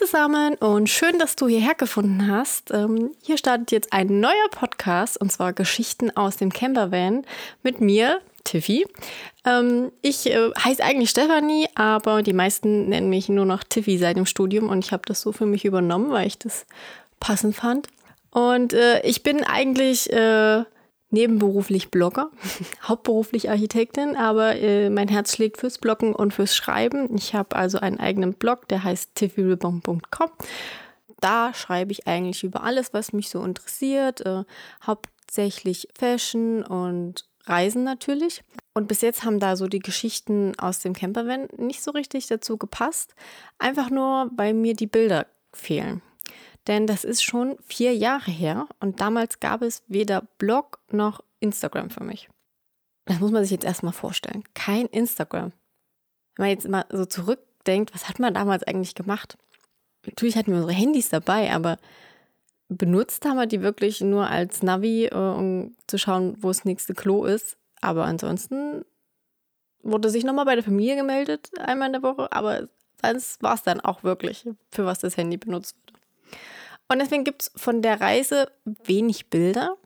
zusammen und schön, dass du hierher gefunden hast. Hier startet jetzt ein neuer Podcast und zwar Geschichten aus dem Campervan mit mir, Tiffy. Ich heiße eigentlich Stefanie, aber die meisten nennen mich nur noch Tiffy seit dem Studium und ich habe das so für mich übernommen, weil ich das passend fand. Und ich bin eigentlich nebenberuflich Blogger, hauptberuflich Architektin, aber mein Herz schlägt fürs Bloggen und fürs Schreiben. Ich habe also einen eigenen Blog, der heißt tiffyribbon.com. Da schreibe ich eigentlich über alles, was mich so interessiert, hauptsächlich Fashion und Reisen natürlich. Und bis jetzt haben da so die Geschichten aus dem Campervan nicht so richtig dazu gepasst, einfach nur, weil mir die Bilder fehlen. Denn das ist schon 4 Jahre her und damals gab es weder Blog noch Instagram für mich. Das muss man sich jetzt erstmal vorstellen. Kein Instagram. Wenn man jetzt mal so zurückdenkt, was hat man damals eigentlich gemacht? Natürlich hatten wir unsere Handys dabei, aber benutzt haben wir die wirklich nur als Navi, um zu schauen, wo das nächste Klo ist. Aber ansonsten wurde sich nochmal bei der Familie gemeldet, einmal in der Woche. Aber das war es dann auch wirklich, für was das Handy benutzt wird. Und deswegen gibt es von der Reise wenig Bilder,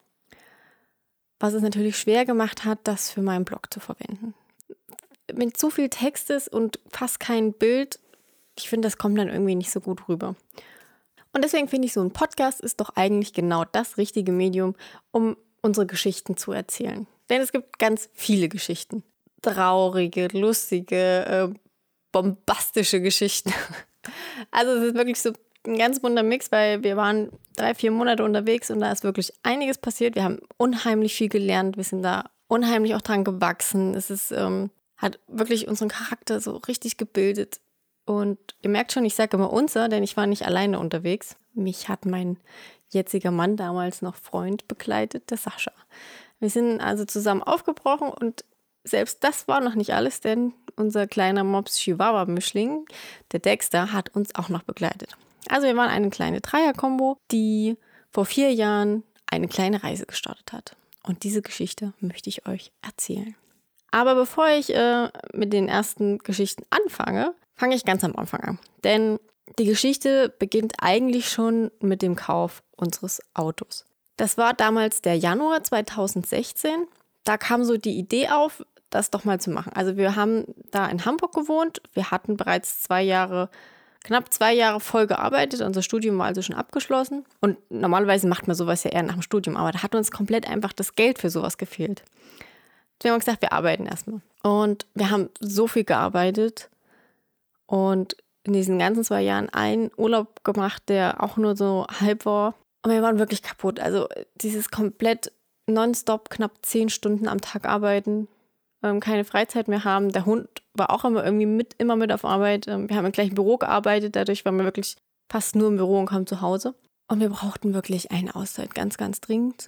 was es natürlich schwer gemacht hat, das für meinen Blog zu verwenden. Wenn zu viel Text ist und fast kein Bild, ich finde, das kommt dann irgendwie nicht so gut rüber. Und deswegen finde ich, so ein Podcast ist doch eigentlich genau das richtige Medium, um unsere Geschichten zu erzählen. Denn es gibt ganz viele Geschichten. Traurige, lustige, bombastische Geschichten. Also es ist wirklich so ein ganz bunter Mix, weil wir waren 3-4 Monate unterwegs und da ist wirklich einiges passiert. Wir haben unheimlich viel gelernt, wir sind da unheimlich auch dran gewachsen. Es ist, hat wirklich unseren Charakter so richtig gebildet. Und ihr merkt schon, ich sage immer unser, denn ich war nicht alleine unterwegs. Mich hat mein jetziger Mann, damals noch Freund, begleitet, der Sascha. Wir sind also zusammen aufgebrochen und selbst das war noch nicht alles, denn unser kleiner Mops-Chihuahua-Mischling, der Dexter, hat uns auch noch begleitet. Also wir waren eine kleine Dreier-Kombo, die vor 4 Jahren eine kleine Reise gestartet hat. Und diese Geschichte möchte ich euch erzählen. Aber bevor ich mit den ersten Geschichten anfange, fange ich ganz am Anfang an. Denn die Geschichte beginnt eigentlich schon mit dem Kauf unseres Autos. Das war damals der Januar 2016. Da kam so die Idee auf, das doch mal zu machen. Also wir haben da in Hamburg gewohnt. Wir hatten bereits knapp 2 Jahre voll gearbeitet. Unser Studium war also schon abgeschlossen. Und normalerweise macht man sowas ja eher nach dem Studium. Aber da hat uns komplett einfach das Geld für sowas gefehlt. Wir haben gesagt, wir arbeiten erstmal. Und wir haben so viel gearbeitet. Und in diesen ganzen 2 Jahren einen Urlaub gemacht, der auch nur so halb war. Und wir waren wirklich kaputt. Also dieses komplett nonstop knapp 10 Stunden am Tag arbeiten. Keine Freizeit mehr haben. Der Hund war auch immer mit auf Arbeit. Wir haben im gleichen Büro gearbeitet, dadurch waren wir wirklich fast nur im Büro und kaum zu Hause. Und wir brauchten wirklich eine Auszeit, ganz, ganz dringend.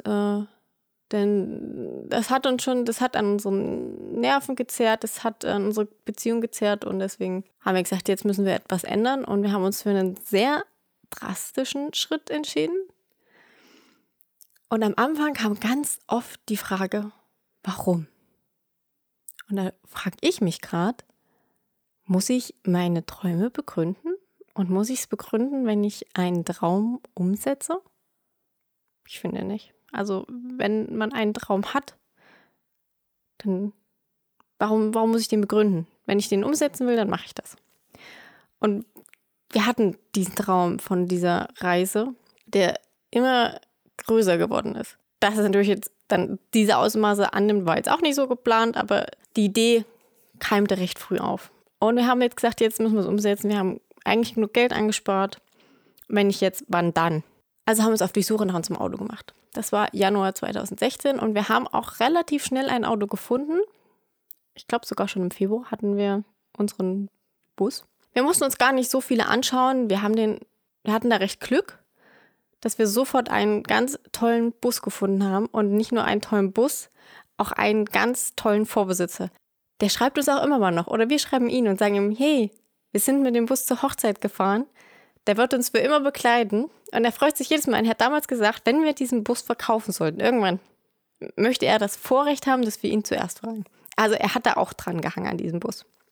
Denn das hat an unseren Nerven gezerrt, das hat an unsere Beziehung gezerrt und deswegen haben wir gesagt, jetzt müssen wir etwas ändern und wir haben uns für einen sehr drastischen Schritt entschieden. Und am Anfang kam ganz oft die Frage, warum? Und da frage ich mich gerade, muss ich meine Träume begründen? Und muss ich es begründen, wenn ich einen Traum umsetze? Ich finde nicht. Also wenn man einen Traum hat, dann warum muss ich den begründen? Wenn ich den umsetzen will, dann mache ich das. Und wir hatten diesen Traum von dieser Reise, der immer größer geworden ist. Dass es natürlich jetzt dann diese Ausmaße annimmt, war jetzt auch nicht so geplant, aber die Idee keimte recht früh auf. Und wir haben jetzt gesagt, jetzt müssen wir es umsetzen. Wir haben eigentlich genug Geld angespart. Wenn nicht jetzt, wann dann? Also haben wir uns auf die Suche nach unserem Auto gemacht. Das war Januar 2016 und wir haben auch relativ schnell ein Auto gefunden. Ich glaube sogar schon im Februar hatten wir unseren Bus. Wir mussten uns gar nicht so viele anschauen. Wir hatten da recht Glück, dass wir sofort einen ganz tollen Bus gefunden haben. Und nicht nur einen tollen Bus, auch einen ganz tollen Vorbesitzer. Der schreibt uns auch immer mal noch. Oder wir schreiben ihn und sagen ihm, hey, wir sind mit dem Bus zur Hochzeit gefahren. Der wird uns für immer begleiten. Und er freut sich jedes Mal. Und er hat damals gesagt, wenn wir diesen Bus verkaufen sollten, irgendwann möchte er das Vorrecht haben, dass wir ihn zuerst fragen. Also er hat da auch dran gehangen an diesem Bus.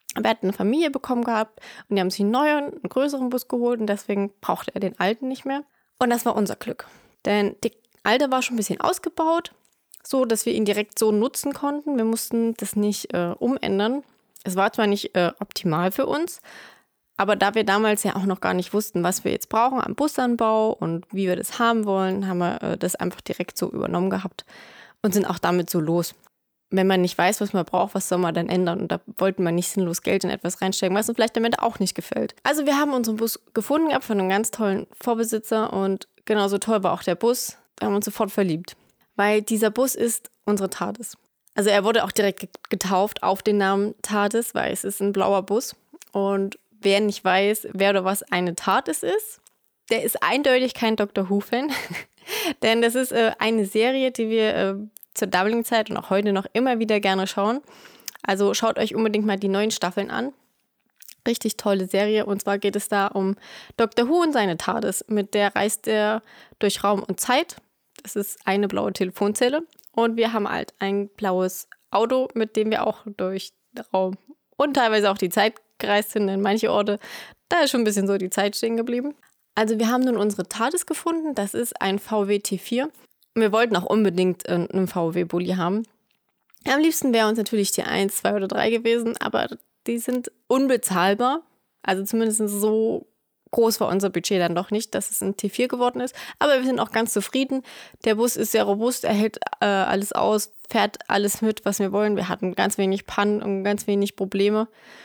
Aber er hat eine Familie bekommen gehabt und die haben sich einen neuen, einen größeren Bus geholt und deswegen brauchte er den alten nicht mehr. Und das war unser Glück. Denn der alte war schon ein bisschen ausgebaut, so dass wir ihn direkt so nutzen konnten. Wir mussten das nicht umändern. Es war zwar nicht optimal für uns, aber da wir damals ja auch noch gar nicht wussten, was wir jetzt brauchen am Busanbau und wie wir das haben wollen, haben wir das einfach direkt so übernommen gehabt und sind auch damit so los. Wenn man nicht weiß, was man braucht, was soll man dann ändern? Und da wollten wir nicht sinnlos Geld in etwas reinstecken, was uns vielleicht am Ende auch nicht gefällt. Also wir haben unseren Bus gefunden gehabt von einem ganz tollen Vorbesitzer und genauso toll war auch der Bus. Wir haben uns sofort verliebt, weil dieser Bus ist unsere TARDIS. Also er wurde auch direkt getauft auf den Namen TARDIS, weil es ist ein blauer Bus. Und wer nicht weiß, wer oder was eine TARDIS ist, der ist eindeutig kein Doctor Who-Fan. Denn das ist eine Serie, die wir zur damaligen Zeit und auch heute noch immer wieder gerne schauen. Also schaut euch unbedingt mal die neuen Staffeln an. Richtig tolle Serie. Und zwar geht es da um Doctor Who und seine TARDIS. Mit der reist er durch Raum und Zeit. Das ist eine blaue Telefonzelle. Und wir haben halt ein blaues Auto, mit dem wir auch durch Raum und teilweise auch die Zeit gereist sind. In manche Orte, da ist schon ein bisschen so die Zeit stehen geblieben. Also wir haben nun unsere TARDIS gefunden. Das ist ein VW T4. Und wir wollten auch unbedingt einen VW-Bulli haben. Am liebsten wäre uns natürlich die 1, 2 oder 3 gewesen, aber die sind unbezahlbar. Also zumindest so groß war unser Budget dann doch nicht, dass es ein T4 geworden ist. Aber wir sind auch ganz zufrieden. Der Bus ist sehr robust, er hält alles aus, fährt alles mit, was wir wollen. Wir hatten ganz wenig Pannen und ganz wenig Probleme.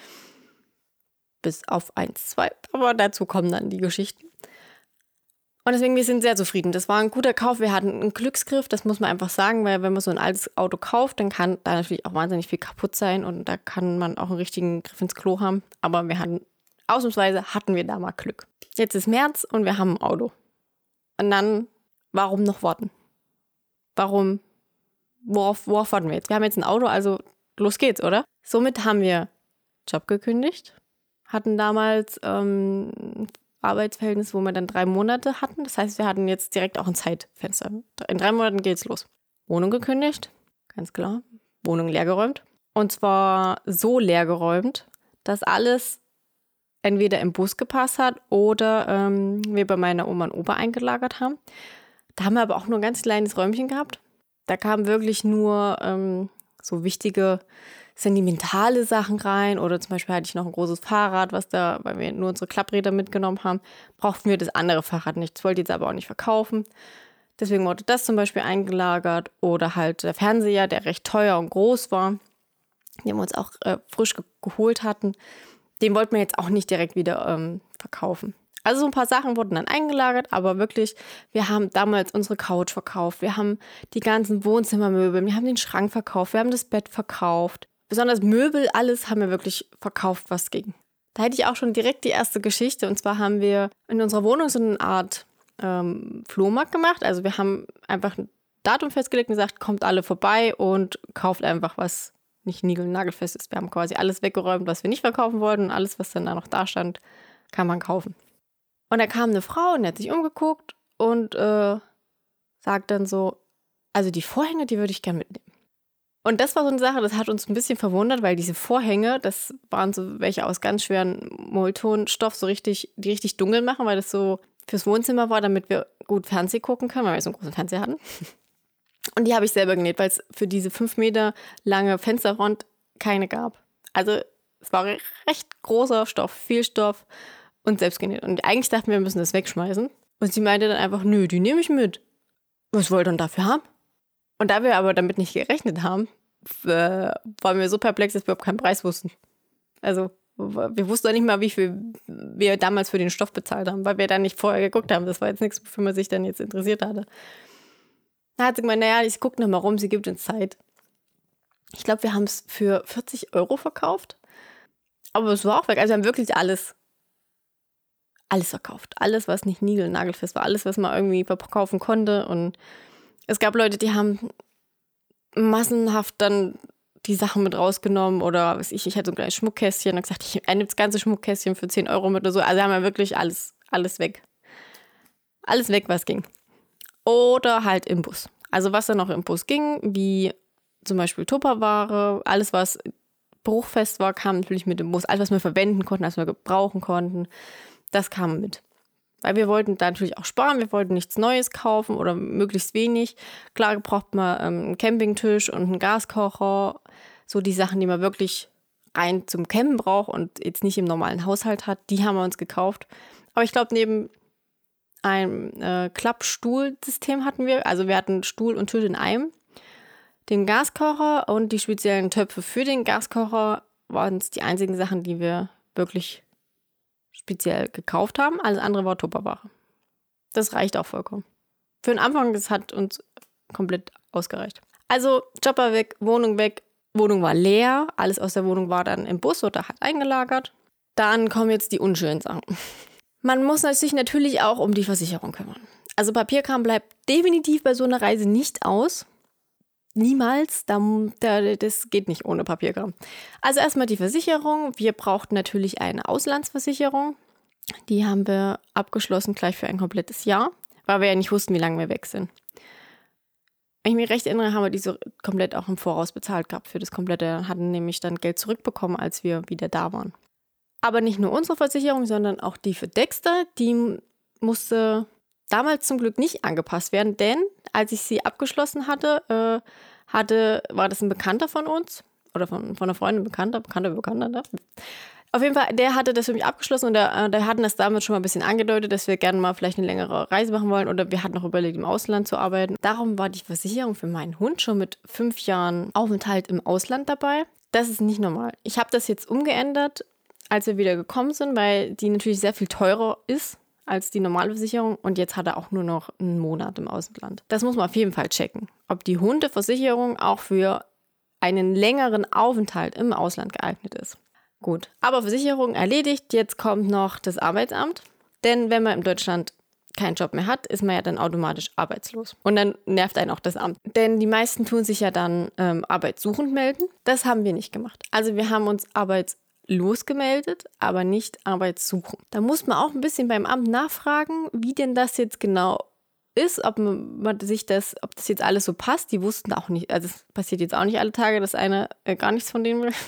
Bis auf 1, 2. Aber dazu kommen dann die Geschichten. Und deswegen, wir sind sehr zufrieden. Das war ein guter Kauf. Wir hatten einen Glücksgriff, das muss man einfach sagen, weil wenn man so ein altes Auto kauft, dann kann da natürlich auch wahnsinnig viel kaputt sein und da kann man auch einen richtigen Griff ins Klo haben. Aber ausnahmsweise hatten wir da mal Glück. Jetzt ist März und wir haben ein Auto. Und dann, warum noch warten? Worauf warten wir jetzt? Wir haben jetzt ein Auto, also los geht's, oder? Somit haben wir Job gekündigt, hatten damals Arbeitsverhältnis, wo wir dann 3 Monate hatten. Das heißt, wir hatten jetzt direkt auch ein Zeitfenster. In 3 Monaten geht's los. Wohnung gekündigt, ganz klar. Wohnung leergeräumt. Und zwar so leergeräumt, dass alles entweder im Bus gepasst hat oder wir bei meiner Oma und Opa eingelagert haben. Da haben wir aber auch nur ein ganz kleines Räumchen gehabt. Da kamen wirklich nur so wichtige sentimentale Sachen rein oder zum Beispiel hatte ich noch ein großes Fahrrad, weil wir nur unsere Klappräder mitgenommen haben, brauchten wir das andere Fahrrad nicht. Das wollte ich jetzt aber auch nicht verkaufen. Deswegen wurde das zum Beispiel eingelagert oder halt der Fernseher, der recht teuer und groß war, den wir uns auch frisch geholt hatten, den wollten wir jetzt auch nicht direkt wieder verkaufen. Also so ein paar Sachen wurden dann eingelagert, aber wirklich, wir haben damals unsere Couch verkauft, wir haben die ganzen Wohnzimmermöbel, wir haben den Schrank verkauft, wir haben das Bett verkauft. Besonders Möbel, alles haben wir wirklich verkauft, was ging. Da hätte ich auch schon direkt die erste Geschichte. Und zwar haben wir in unserer Wohnung so eine Art Flohmarkt gemacht. Also wir haben einfach ein Datum festgelegt und gesagt, kommt alle vorbei und kauft einfach, was nicht niegel- und nagelfest ist. Wir haben quasi alles weggeräumt, was wir nicht verkaufen wollten. Und alles, was dann da noch da stand, kann man kaufen. Und da kam eine Frau und die hat sich umgeguckt und sagt dann so, also die Vorhänge, die würde ich gerne mitnehmen. Und das war so eine Sache, das hat uns ein bisschen verwundert, weil diese Vorhänge, das waren so welche aus ganz schweren Moltonstoff, die richtig dunkel machen, weil das so fürs Wohnzimmer war, damit wir gut Fernsehen gucken können, weil wir so einen großen Fernseher hatten. Und die habe ich selber genäht, weil es für diese 5 Meter lange Fensterfront keine gab. Also es war recht großer Stoff, viel Stoff und selbst genäht. Und eigentlich dachten wir müssen das wegschmeißen. Und sie meinte dann einfach, nö, die nehme ich mit. Was wollt ihr denn dafür haben? Und da wir aber damit nicht gerechnet haben, waren wir so perplex, dass wir überhaupt keinen Preis wussten. Also wir wussten auch nicht mal, wie viel wir damals für den Stoff bezahlt haben, weil wir da nicht vorher geguckt haben. Das war jetzt nichts, wofür man sich dann jetzt interessiert hatte. Da hat sie gemeint, naja, ich gucke noch mal rum, sie gibt uns Zeit. Ich glaube, wir haben es für 40 € verkauft. Aber es war auch weg. Also wir haben wirklich alles verkauft. Alles, was nicht niegel- und nagelfest war. Alles, was man irgendwie verkaufen konnte. Und es gab Leute, die haben massenhaft dann die Sachen mit rausgenommen oder ich hatte so ein kleines Schmuckkästchen und gesagt, ich nehme das ganze Schmuckkästchen für 10 € mit oder so. Also haben wir wirklich alles weg. Alles weg, was ging. Oder halt im Bus. Also was dann noch im Bus ging, wie zum Beispiel Tupperware, alles was bruchfest war, kam natürlich mit dem Bus. Alles, was wir verwenden konnten, was wir gebrauchen konnten, das kam mit. Weil wir wollten da natürlich auch sparen, wir wollten nichts Neues kaufen oder möglichst wenig. Klar braucht man einen Campingtisch und einen Gaskocher, so die Sachen, die man wirklich rein zum Campen braucht und jetzt nicht im normalen Haushalt hat, die haben wir uns gekauft. Aber ich glaube, neben einem Klappstuhlsystem hatten wir, also wir hatten Stuhl und Tisch in einem, den Gaskocher und die speziellen Töpfe für den Gaskocher waren es die einzigen Sachen, die wir wirklich speziell gekauft haben. Alles andere war Tupperware. Das reicht auch vollkommen. Für den Anfang, das hat uns komplett ausgereicht. Also Jobber weg, Wohnung weg. Wohnung war leer. Alles aus der Wohnung war dann im Bus oder halt eingelagert. Dann kommen jetzt die unschönen Sachen. Man muss sich natürlich auch um die Versicherung kümmern. Also Papierkram bleibt definitiv bei so einer Reise nicht aus. Niemals. Das geht nicht ohne Papierkram. Also erstmal die Versicherung. Wir brauchten natürlich eine Auslandsversicherung. Die haben wir abgeschlossen gleich für ein komplettes Jahr, weil wir ja nicht wussten, wie lange wir weg sind. Wenn ich mich recht erinnere, haben wir die so komplett auch im Voraus bezahlt gehabt für das komplette, hatten nämlich dann Geld zurückbekommen, als wir wieder da waren. Aber nicht nur unsere Versicherung, sondern auch die für Dexter, die musste damals zum Glück nicht angepasst werden, denn als ich sie abgeschlossen hatte, war das ein Bekannter von uns oder von einer Freundin, Bekannter, ne? Auf jeden Fall, der hatte das für mich abgeschlossen und der hatten das damals schon mal ein bisschen angedeutet, dass wir gerne mal vielleicht eine längere Reise machen wollen oder wir hatten noch überlegt, im Ausland zu arbeiten. Darum war die Versicherung für meinen Hund schon mit 5 Jahren Aufenthalt im Ausland dabei. Das ist nicht normal. Ich habe das jetzt umgeändert, als wir wieder gekommen sind, weil die natürlich sehr viel teurer ist als die normale Versicherung und jetzt hat er auch nur noch einen Monat im Ausland. Das muss man auf jeden Fall checken, ob die Hundeversicherung auch für einen längeren Aufenthalt im Ausland geeignet ist. Gut, aber Versicherung erledigt, jetzt kommt noch das Arbeitsamt, denn wenn man in Deutschland keinen Job mehr hat, ist man ja dann automatisch arbeitslos. Und dann nervt einen auch das Amt. Denn die meisten tun sich ja dann arbeitssuchend melden. Das haben wir nicht gemacht. Also wir haben uns arbeitslos gemeldet, aber nicht arbeitssuchend. Da muss man auch ein bisschen beim Amt nachfragen, wie denn das jetzt genau ist, ob das jetzt alles so passt. Die wussten auch nicht, also es passiert jetzt auch nicht alle Tage, dass einer gar nichts von denen will.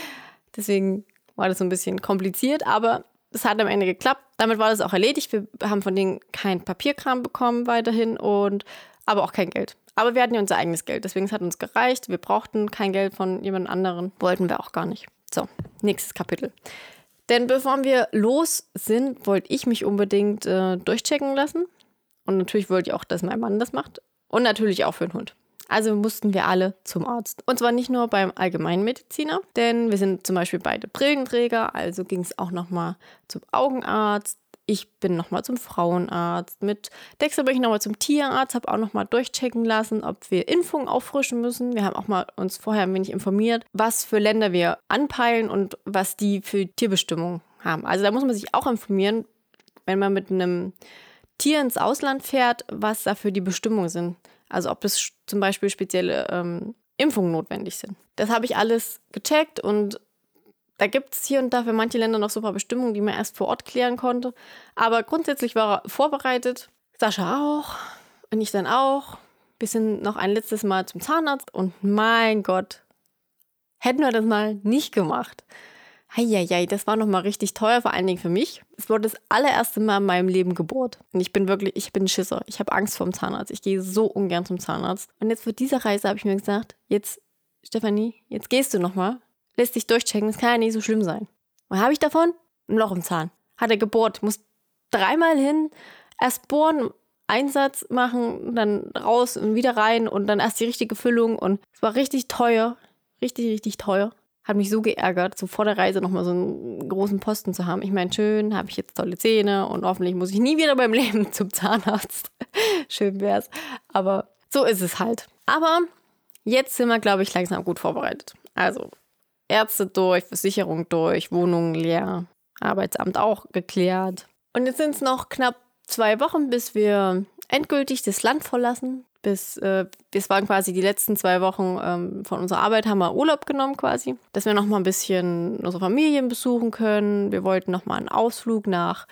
Deswegen war das so ein bisschen kompliziert, aber es hat am Ende geklappt. Damit war das auch erledigt. Wir haben von denen kein Papierkram bekommen weiterhin aber auch kein Geld. Aber wir hatten ja unser eigenes Geld, deswegen es hat uns gereicht. Wir brauchten kein Geld von jemand anderen, wollten wir auch gar nicht. So, nächstes Kapitel. Denn bevor wir los sind, wollte ich mich unbedingt durchchecken lassen. Und natürlich wollte ich auch, dass mein Mann das macht. Und natürlich auch für den Hund. Also mussten wir alle zum Arzt. Und zwar nicht nur beim Allgemeinmediziner, denn wir sind zum Beispiel beide Brillenträger, also ging es auch nochmal zum Augenarzt. Ich bin nochmal zum Frauenarzt. Mit Dexter bin ich nochmal zum Tierarzt, habe auch nochmal durchchecken lassen, ob wir Impfungen auffrischen müssen. Wir haben auch mal uns vorher ein wenig informiert, was für Länder wir anpeilen und was die für Tierbestimmungen haben. Also da muss man sich auch informieren, wenn man mit einem Tier ins Ausland fährt, was da für die Bestimmungen sind. Also ob das zum Beispiel spezielle Impfungen notwendig sind. Das habe ich alles gecheckt und da gibt es hier und da für manche Länder noch super Bestimmungen, die man erst vor Ort klären konnte. Aber grundsätzlich war er vorbereitet. Sascha auch und ich dann auch. Wir sind noch ein letztes Mal zum Zahnarzt und mein Gott, hätten wir das mal nicht gemacht. Heieiei, das war nochmal richtig teuer, vor allen Dingen für mich. Es wurde das allererste Mal in meinem Leben gebohrt. Und ich bin ein Schisser. Ich habe Angst vor dem Zahnarzt. Ich gehe so ungern zum Zahnarzt. Und jetzt für diese Reise habe ich mir gesagt, jetzt, Stefanie, jetzt gehst du nochmal, lässt dich durchchecken, das kann ja nicht so schlimm sein. Was habe ich davon? Ein Loch im Zahn. Hat er gebohrt. Muss 3-mal hin, erst bohren, Einsatz machen, dann raus und wieder rein und dann erst die richtige Füllung. Und es war richtig teuer. Richtig, richtig teuer. Hat mich so geärgert, so vor der Reise nochmal so einen großen Posten zu haben. Ich meine, schön, habe ich jetzt tolle Zähne und hoffentlich muss ich nie wieder beim Leben zum Zahnarzt. Schön wär's. Aber so ist es halt. Aber jetzt sind wir, glaube ich, langsam gut vorbereitet. Also Ärzte durch, Versicherung durch, Wohnungen leer, Arbeitsamt auch geklärt. Und jetzt sind es noch knapp 2 Wochen, bis wir endgültig das Land verlassen. Es waren quasi die letzten 2 Wochen von unserer Arbeit, haben wir Urlaub genommen quasi, dass wir noch mal ein bisschen unsere Familien besuchen können. Wir wollten noch mal einen Ausflug nach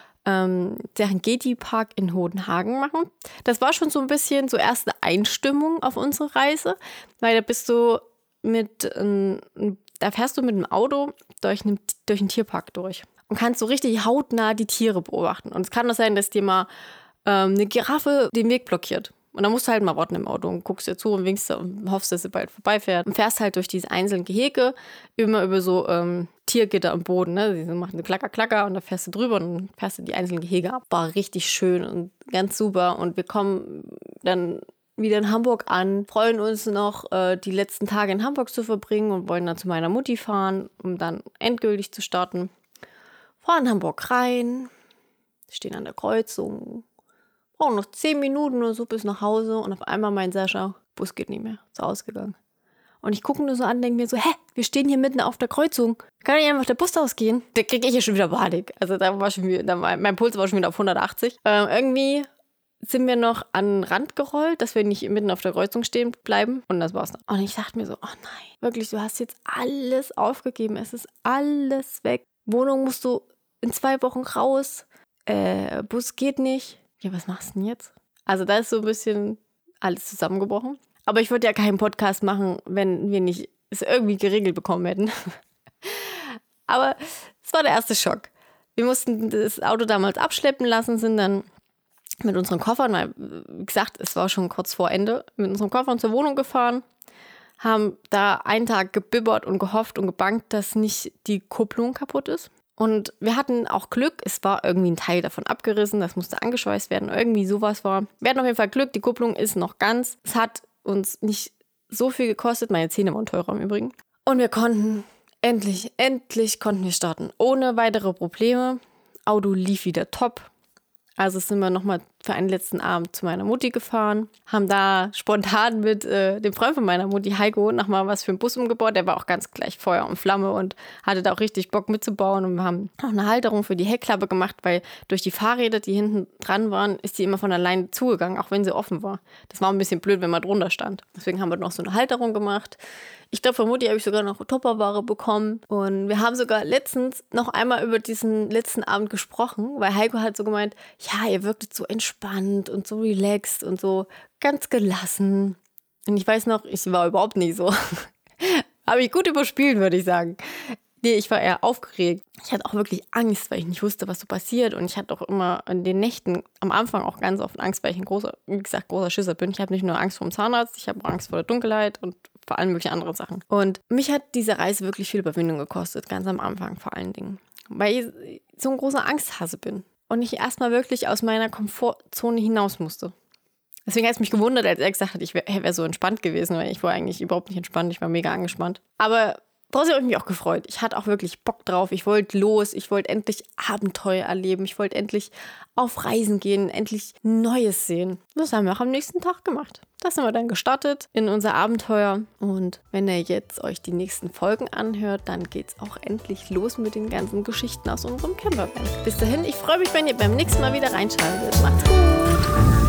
Serengeti-Park in Hodenhagen machen. Das war schon so ein bisschen so erste Einstimmung auf unsere Reise, weil da bist du Da fährst du mit dem Auto durch einen Tierpark durch und kannst so richtig hautnah die Tiere beobachten. Und es kann doch sein, dass dir mal eine Giraffe den Weg blockiert. Und dann musst du halt mal warten im Auto und guckst dir zu und winkst und hoffst, dass sie bald vorbeifährt. Und fährst halt durch diese einzelnen Gehege immer über so Tiergitter am Boden. Ne? Die machen so Klacker, Klacker und dann fährst du drüber und dann fährst du die einzelnen Gehege ab. War richtig schön und ganz super. Und wir kommen dann wieder in Hamburg an, freuen uns noch, die letzten Tage in Hamburg zu verbringen und wollen dann zu meiner Mutti fahren, um dann endgültig zu starten. Fahren in Hamburg rein, stehen an der Kreuzung. Brauchen noch 10 Minuten oder so bis nach Hause und auf einmal meint Sascha, Bus geht nicht mehr, ist ausgegangen. Und ich gucke nur so an, denke mir so, wir stehen hier mitten auf der Kreuzung, kann nicht einfach der Bus ausgehen? Da kriege ich ja schon wieder Panik. Also da war schon wieder, mein Puls war schon wieder auf 180. Irgendwie sind wir noch an den Rand gerollt, dass wir nicht mitten auf der Kreuzung stehen bleiben und das war's dann. Und ich dachte mir so, oh nein, wirklich, du hast jetzt alles aufgegeben, es ist alles weg. Wohnung musst du in 2 Wochen raus, Bus geht nicht. Ja, was machst du denn jetzt? Also da ist so ein bisschen alles zusammengebrochen. Aber ich würde ja keinen Podcast machen, wenn wir nicht es irgendwie geregelt bekommen hätten. Aber es war der erste Schock. Wir mussten das Auto damals abschleppen lassen, sind dann mit unseren Koffern, weil, wie gesagt, es war schon kurz vor Ende, mit unseren Koffern zur Wohnung gefahren, haben da einen Tag gebibbert und gehofft und gebangt, dass nicht die Kupplung kaputt ist. Und wir hatten auch Glück, es war irgendwie ein Teil davon abgerissen, das musste angeschweißt werden, irgendwie sowas war. Wir hatten auf jeden Fall Glück, die Kupplung ist noch ganz. Es hat uns nicht so viel gekostet, meine Zähne waren teurer im Übrigen. Und wir konnten endlich konnten wir starten, ohne weitere Probleme. Auto lief wieder top. Also sind wir nochmal für einen letzten Abend zu meiner Mutti gefahren, haben da spontan mit dem Freund von meiner Mutti, Heiko, nochmal was für einen Bus umgebaut. Der war auch ganz gleich Feuer und Flamme und hatte da auch richtig Bock mitzubauen. Und wir haben auch eine Halterung für die Heckklappe gemacht, weil durch die Fahrräder, die hinten dran waren, ist die immer von alleine zugegangen, auch wenn sie offen war. Das war ein bisschen blöd, wenn man drunter stand. Deswegen haben wir noch so eine Halterung gemacht. Ich glaube, von Mutti habe ich sogar noch Tupperware bekommen. Und wir haben sogar letztens noch einmal über diesen letzten Abend gesprochen, weil Heiko hat so gemeint, ja, ihr wirktet so entspannt und so relaxed und so ganz gelassen. Und ich weiß noch, ich war überhaupt nicht so. Habe ich gut überspielt, würde ich sagen. Nee, ich war eher aufgeregt. Ich hatte auch wirklich Angst, weil ich nicht wusste, was so passiert. Und ich hatte auch immer in den Nächten am Anfang auch ganz oft Angst, weil ich ein großer Schisser bin. Ich habe nicht nur Angst vor dem Zahnarzt, ich habe auch Angst vor der Dunkelheit und vor allem mögliche andere Sachen. Und mich hat diese Reise wirklich viel Überwindung gekostet, ganz am Anfang vor allen Dingen. Weil ich so ein großer Angsthase bin. Und ich erstmal wirklich aus meiner Komfortzone hinaus musste. Deswegen hat es mich gewundert, als er gesagt hat, ich wäre so entspannt gewesen, weil ich war eigentlich überhaupt nicht entspannt, ich war mega angespannt. Aber trotzdem habe ich mich auch gefreut. Ich hatte auch wirklich Bock drauf. Ich wollte los. Ich wollte endlich Abenteuer erleben. Ich wollte endlich auf Reisen gehen, endlich Neues sehen. Das haben wir auch am nächsten Tag gemacht. Das haben wir dann gestartet in unser Abenteuer. Und wenn ihr jetzt euch die nächsten Folgen anhört, dann geht's auch endlich los mit den ganzen Geschichten aus unserem Campervan. Bis dahin, ich freue mich, wenn ihr beim nächsten Mal wieder reinschaltet. Macht's gut!